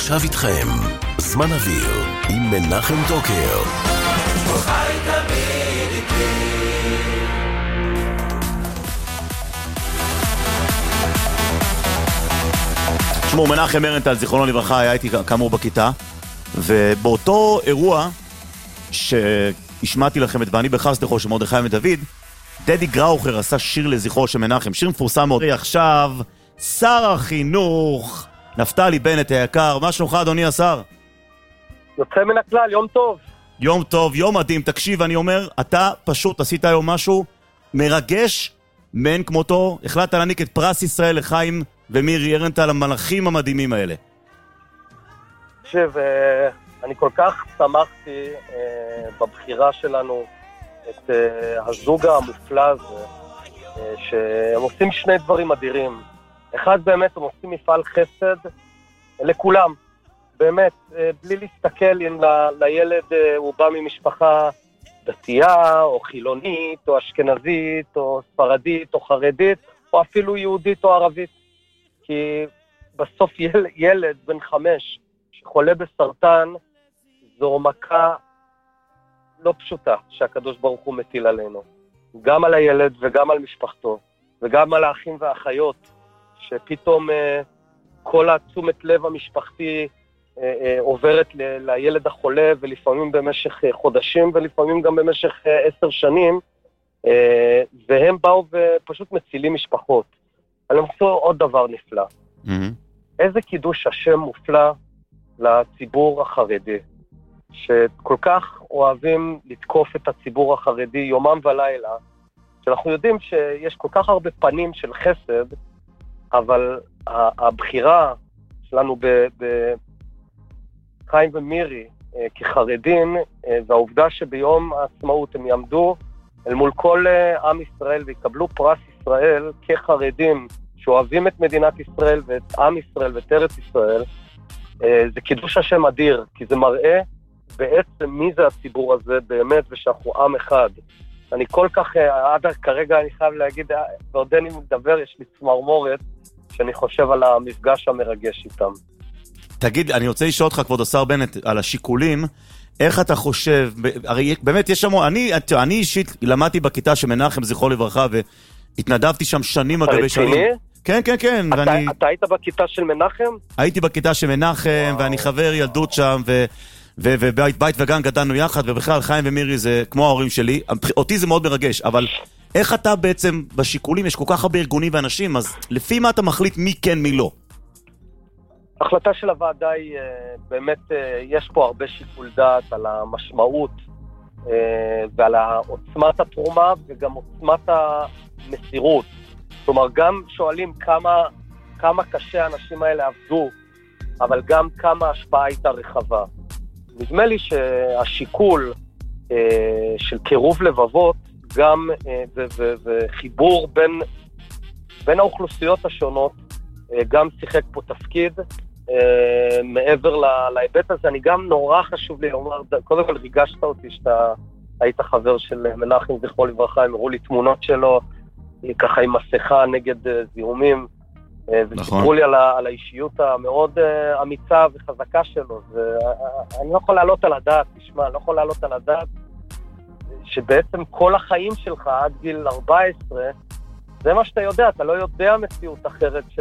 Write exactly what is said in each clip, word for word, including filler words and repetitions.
ועכשיו איתכם, זמן אוויר עם מנחם דוקר. חי תמיד איתי. שמו מנחם מרנטל, זיכרונו לברכה, היה איתי כאמור בכיתה, ובאותו אירוע שהשמעתי לכם את ואני בחסדכו של מרדכי ודוד, דדי גראוכר עשה שיר לזכרו של מנחם, שיר מפורסם מאוד. עכשיו, שר החינוך נפתלי בנט היקר, מה שלומך אדוני השר? יוצא מן הכלל, יום טוב. יום טוב, יום מדהים. תקשיב, אני אומר, אתה פשוט עשית היום משהו מרגש מאין כמותו. החלטת להעניק את פרס ישראל לחיים ומירי ארנטל, המלאכים המדהימים האלה. תקשיב, אני כל כך שמחתי בבחירה שלנו את הזוג המופלא הזה, שהם עושים שני דברים אדירים. אחד, באמת, הם עושים מפעל חסד לכולם. באמת, בלי להסתכל אם לילד הוא בא ממשפחה דתייה, או חילונית, או אשכנזית, או ספרדית, או חרדית, או אפילו יהודית או ערבית. כי בסוף יל, ילד בן חמש שחולה בסרטן, זו מכה לא פשוטה שהקדוש ברוך הוא מטיל עלינו. גם על הילד וגם על משפחתו, וגם על האחים והאחיות, שפתאום אה, כל התשומת לב המשפחתי אה, אה, עוברת ל- לילד החולה, ולפעמים במשך אה, חודשים, ולפעמים גם במשך אה, עשר שנים, אה, והם באו ופשוט מצילים משפחות. אני עושה עוד דבר נפלא. Mm-hmm. איזה קידוש השם מופלא לציבור החרדי, שכל כך אוהבים לתקוף את הציבור החרדי יומם ולילה, שאנחנו יודעים שיש כל כך הרבה פנים של חסד, אבל הבחירה שלנו בחיים ומירי כחרדים, והעובדה שביום העצמאות הם יעמדו אל מול כל עם ישראל ויקבלו פרס ישראל כחרדים שאוהבים את מדינת ישראל ואת עם ישראל ואת ארץ ישראל, זה קידוש השם אדיר, כי זה מראה בעצם מי זה הציבור הזה באמת, ושאנחנו עם אחד. אני כל כך, עד כרגע אני חייב להגיד, ועודני מדבר, יש לי צמרמורת, שאני חושב על המפגש המרגש איתם. תגיד, אני רוצה לשאול אותך, כבוד השר בנט, על השיקולים, איך אתה חושב, הרי באמת יש שם, אני, אני אישית למדתי בכיתה שמנחם זכרו לברכה, והתנדבתי שם שנים אגבי שנים. אתה רציני? כן, כן, כן. אתה, ואני... אתה היית בכיתה של מנחם? הייתי בכיתה של מנחם, וואו. ואני חבר ילדות שם, ו... ובית בית וגן גדלנו יחד, ובכלל חיים ומירי זה כמו ההורים שלי. אותי זה מאוד מרגש, אבל איך אתה בעצם בשיקולים, יש כל כך הרבה ארגונים ואנשים, אז לפי מה אתה מחליט מי כן מי לא? ההחלטה של הוועדה היא, באמת יש פה הרבה שיקול דעת על המשמעות ועל עוצמת התרומה וגם עוצמת המסירות. כלומר, גם שואלים כמה, כמה קשה האנשים האלה עבדו, אבל גם כמה השפעה הייתה רחבה. נדמה לי שהשיקול אה, של קירוב לבבות, גם אה, ו- ו- וחיבור בין, בין האוכלוסיות השונות, אה, גם שיחק פה תפקיד. אה, מעבר לה, להיבט הזה, אני גם נורא חשוב לי לומר, קודם כל ריגשת אותי שאתה היית חבר של מנחם זכרו לברכה, הם הראו לי תמונות שלו, ככה עם מסכה נגד אה, זיהומים, וסיפרו לי על, ה, על האישיות המאוד uh, אמיצה וחזקה שלו, ואני לא יכול לעלות על הדעת, תשמע, אני לא יכול לעלות על הדעת, שבעצם כל החיים שלך עד גיל ארבע עשרה, זה מה שאתה יודע, אתה לא יודע מציאות אחרת של...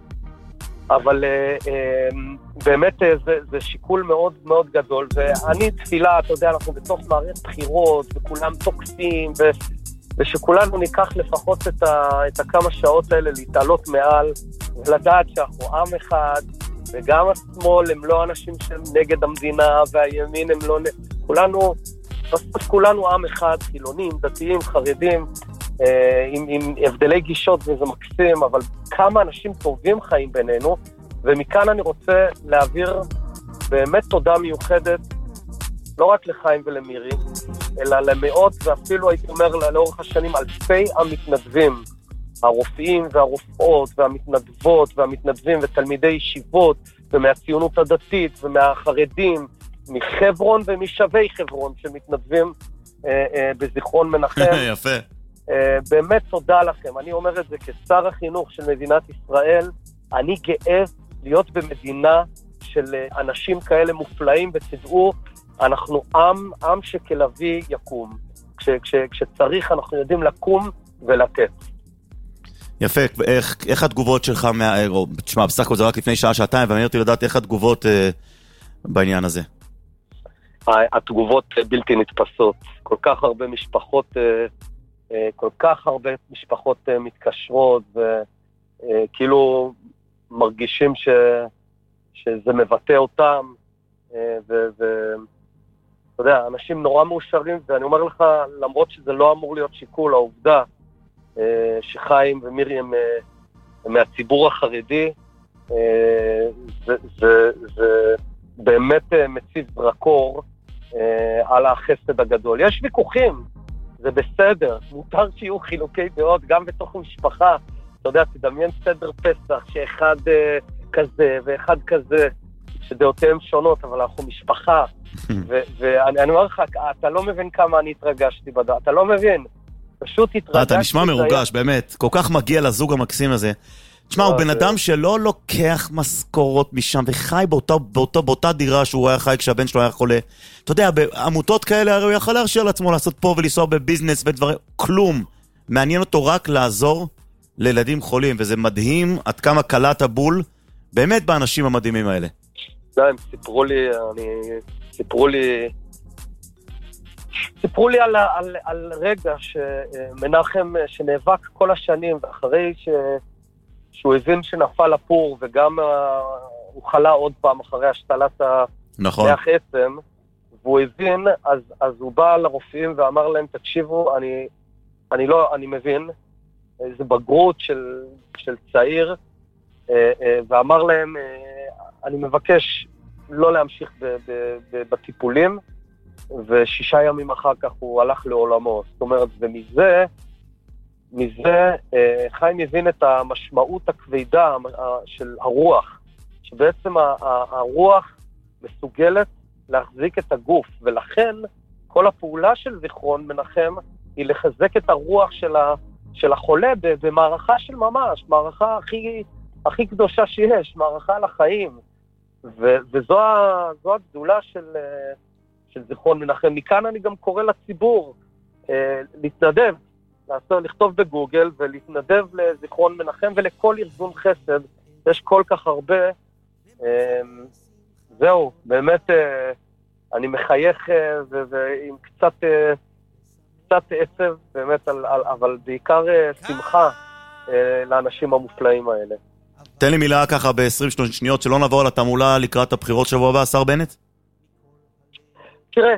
אבל uh, uh, באמת uh, זה, זה שיקול מאוד מאוד גדול, ואני תפילה, אתה יודע, אנחנו בתוך מערכת בחירות, וכולם תוקפים, ו... ושכולנו ניקח לפחות את, ה, את הכמה שעות האלה להתעלות מעל, ולדעת שאנחנו עם אחד, וגם השמאל הם לא אנשים שהם נגד המדינה, והימין הם לא... כולנו, בסוף כולנו עם אחד, חילונים, דתיים, חרדים, אה, עם, עם הבדלי גישות, וזה מקסים, אבל כמה אנשים טובים חיים בינינו, ומכאן אני רוצה להעביר באמת תודה מיוחדת, לא רק לחיים ולמירי, אלא למאות, ואפילו הייתי אומר לאורך השנים, אלפי המתנדבים, הרופאים והרופאות והמתנדבות והמתנדבים ותלמידי ישיבות, ומהציונות הדתית ומהחרדים, מחברון ומשבי חברון, שמתנדבים אה, אה, בזיכרון מנחם. יפה. אה, באמת תודה לכם. אני אומר את זה כשר החינוך של מדינת ישראל, אני גאה להיות במדינה של אנשים כאלה מופלאים, ותדעו, אנחנו עם, עם שכלבי יקום. כש, כש, כשצריך אנחנו יודעים לקום ולתת. יפה, איך, איך התגובות שלך מהאירו? תשמע, בסך הכל זה רק לפני שעה, שעתיים, ואני רציתי לדעת איך התגובות אה, בעניין הזה. התגובות בלתי נתפסות. כל כך הרבה משפחות, אה, אה, כל כך הרבה משפחות אה, מתקשרות, וכאילו אה, מרגישים ש, שזה מבטא אותם, אה, ו... ו אתה יודע, אנשים נורא מאושרים, ואני אומר לך, למרות שזה לא אמור להיות שיקול, העובדה שחיים ומירי הם מהציבור החרדי, זה, זה, זה באמת מציב זרקור על החסד הגדול. יש ויכוחים, זה בסדר, מותר שיהיו חילוקי דעות, גם בתוך משפחה. אתה יודע, תדמיין סדר פסח, שאחד כזה ואחד כזה, שדעותיהם שונות, אבל אנחנו משפחה. ואני אומר לך, אתה לא מבין כמה אני התרגשתי בדעת, אתה לא מבין, פשוט התרגשתי. אתה נשמע מרוגש, באמת, כל כך מגיע לזוג המקסים הזה. תשמע, הוא בן אדם שלא לוקח משכורות משם, וחי באותה דירה שהוא היה חי כשהבן שלו היה חולה. אתה יודע, בעמותות כאלה, הרי הוא יכול להרשיר לעצמו לעשות פה ולנסוע בביזנס ודברים, כלום. מעניין אותו רק לעזור לילדים חולים, וזה מדהים עד כמה קלט הבול, באמת באנשים המדהימים האלה. הם סיפרו לי, אני, סיפרו לי, סיפרו לי על, על, על רגע שמנחם, שנאבק כל השנים, ואחרי ש, שהוא הבין שנפל הפור, וגם הוא חלה עוד פעם אחרי השתלת נכון. המח עצם, והוא הבין, אז, אז הוא בא לרופאים ואמר להם, תקשיבו, אני, אני לא, אני מבין, איזו בגרות של, של צעיר, ואמר להם, אני מבקש לא להמשיך ב- ב- ב- בטיפולים, ושישה ימים אחר כך הוא הלך לעולמו. זאת אומרת, ומזה, מזה, חיים הבין את המשמעות הכבדה של הרוח, שבעצם הרוח מסוגלת להחזיק את הגוף, ולכן כל הפעולה של זיכרון מנחם היא לחזק את הרוח של, ה- של החולה במערכה של ממש, מערכה הכי... הכי קדושה שיש, מערכה על החיים, ו- וזו ה- זו הגדולה של, של זיכרון מנחם. מכאן אני גם קורא לציבור אה, להתנדב, לעשות, לכתוב בגוגל ולהתנדב לזיכרון מנחם ולכל ארגון חסד, יש כל כך הרבה. אה, זהו, באמת אה, אני מחייך אה, ו- ועם קצת, אה, קצת עצב, באמת, על, על, אבל בעיקר אה, שמחה אה, לאנשים המופלאים האלה. תן לי מילה ככה ב-עשרים שניות, שלא נעבור על התעמולה לקראת הבחירות שבוע הבא, השר בנט? תראה,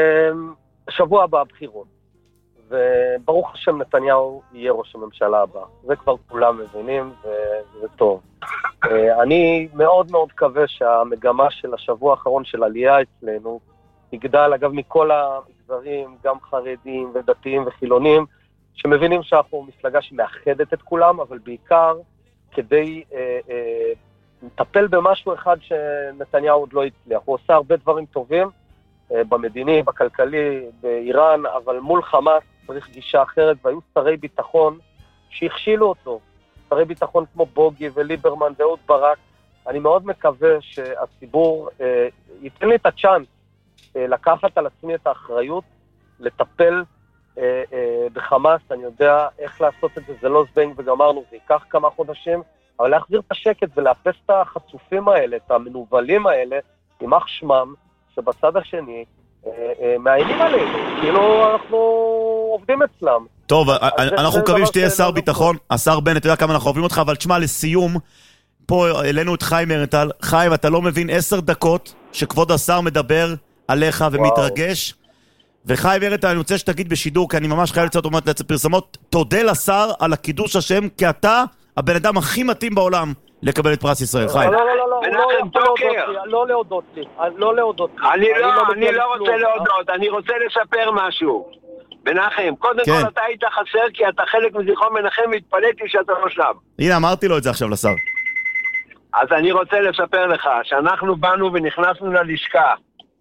שבוע הבא הבחירות, וברוך השם נתניהו יהיה ראש הממשלה הבא. זה כבר כולם מבינים, וזה טוב. אני מאוד מאוד מקווה שהמגמה של השבוע האחרון של עלייה אצלנו, יגדל אגב מכל המגזרים, גם חרדים ודתיים וחילונים, שמבינים שאנחנו מפלגה שמאחדת את כולם, אבל בעיקר, כדי אה, אה, לטפל במשהו אחד שנתניהו עוד לא הצליח. הוא עושה הרבה דברים טובים, אה, במדיני, בכלכלי, באיראן, אבל מול חמאס צריך גישה אחרת, והיו שרי ביטחון שהכשילו אותו. שרי ביטחון כמו בוגי וליברמן ואהוד ברק. אני מאוד מקווה שהציבור אה, ייתן לי את הצ'אנס אה, לקחת על עצמי את האחריות, לטפל אה, אה, בחמאס. אני יודע איך לעשות את זה, זה לא זבנג וגמרנו, זה ייקח כמה חודשים, אבל להחזיר את השקט ולאפס את החצופים האלה, את המנובלים האלה, עם אח שמם, שבצד השני אה, אה, מעיינים עלינו, כאילו אנחנו עובדים אצלם. טוב, אנחנו מקווים שתהיה שר ביטחון, השר בנט, אתה יודע כמה אנחנו אוהבים אותך, אבל תשמע, לסיום, פה העלינו את חיים ארנטל. חיים, אתה לא מבין עשר דקות שכבוד השר מדבר עליך ומתרגש, וחיים ארנטל, אני רוצה שתגיד בשידור, כי אני ממש חייב לצאת אומרת לצאת פרסמות, תודה לשר על הקידוש השם, כי אתה הבן אדם הכי מתאים בעולם לקבל את פרס ישראל. חיים. לא, לא, לא, לא, לא להודות לי, לא להודות לי. אני לא רוצה להודות, אני רוצה לספר משהו. מנחם, קודם כל אתה היית חסר כי אתה חלק מזיכרון מנחם והתפלאתי שאתה לא שם. הנה, אמרתי לו את זה עכשיו לשר. אז אני רוצה לספר לך שאנחנו באנו ונכנסנו ללשכה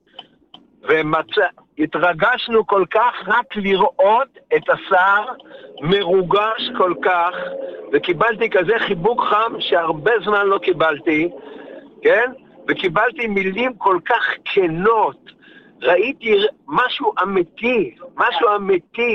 והתרגשנו כל כך רק לראות את השר מרוגש כל כך, וקיבלתי כזה חיבוק חם שהרבה זמן לא קיבלתי, כן? וקיבלתי מילים כל כך כנות, ראיתי משהו אמיתי, משהו אמיתי,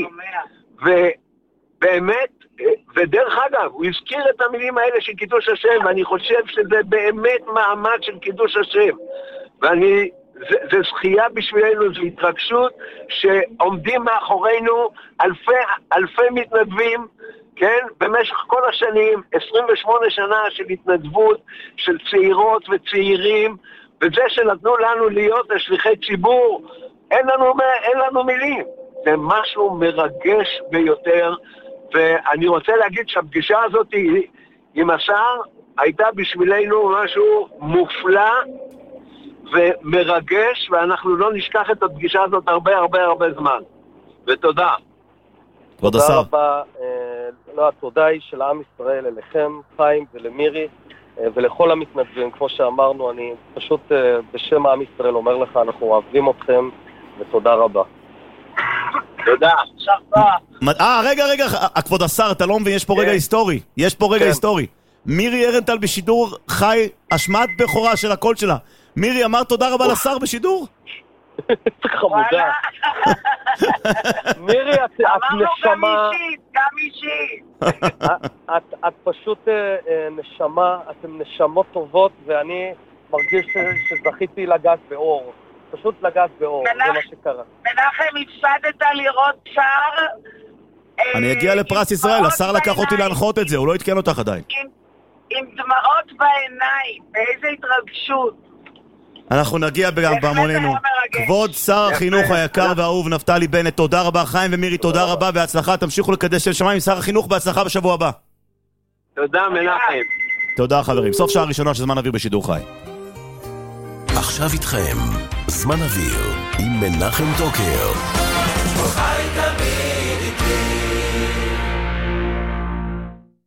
ובאמת, ודרך אגב, הוא הזכיר את המילים האלה של קידוש השם, ואני חושב שזה באמת מעמד של קידוש השם, ואני, זה, זה זכייה בשבילנו, זו התרגשות, שעומדים מאחורינו אלפי, אלפי מתנדבים, כן? במשך כל השנים, עשרים ושמונה שנה של התנדבות, של צעירות וצעירים, וזה שנתנו לנו להיות לשליחי ציבור, אין לנו, אין לנו מילים. זה משהו מרגש ביותר, ואני רוצה להגיד שהפגישה הזאת עם השר הייתה בשבילנו משהו מופלא ומרגש, ואנחנו לא נשכח את הפגישה הזאת הרבה הרבה הרבה זמן. ותודה. כבוד השר. תודה רבה. לא, התודה היא של עם ישראל אליכם, חיים ולמירי, ולכל המתנדבים. כמו שאמרנו, אני פשוט בשם עם ישראל אומר לך, אנחנו אוהבים אתכם, ותודה רבה. תודה. אה, רגע, רגע, כבוד השר, אתה לא מבין, יש פה רגע היסטורי. יש פה רגע היסטורי. מירי ארנטל בשידור חי, השמעת בכורה של הקול שלה. מירי, אמר תודה רבה לשר בשידור? חמודה. מירי, את נשמה... אמרנו גם אישית, גם אישית. את פשוט נשמה, אתם נשמות טובות, ואני מרגיש שזכיתי לגעת באור. פשוט לגעת באור, זה מה שקרה. מנחם, הפסדת לראות שר... אני אגיע לפרס ישראל, השר לקח אותי להנחות את זה, הוא לא התקן אותך עדיין. עם דמעות בעיניים, באיזה התרגשות. אנחנו נגיע בהמוננו. כבוד שר החינוך היקר והאהוב נפתלי בנט, תודה רבה. חיים ומירי, תודה רבה והצלחה, תמשיכו לקדש של שמיים. שר החינוך, בהצלחה בשבוע הבא. תודה מנחם. תודה חברים, סוף שעה ראשונה של זמן אוויר בשידור חי. עכשיו איתכם זמן אוויר עם מנחם טוקר. חי תמיד איתי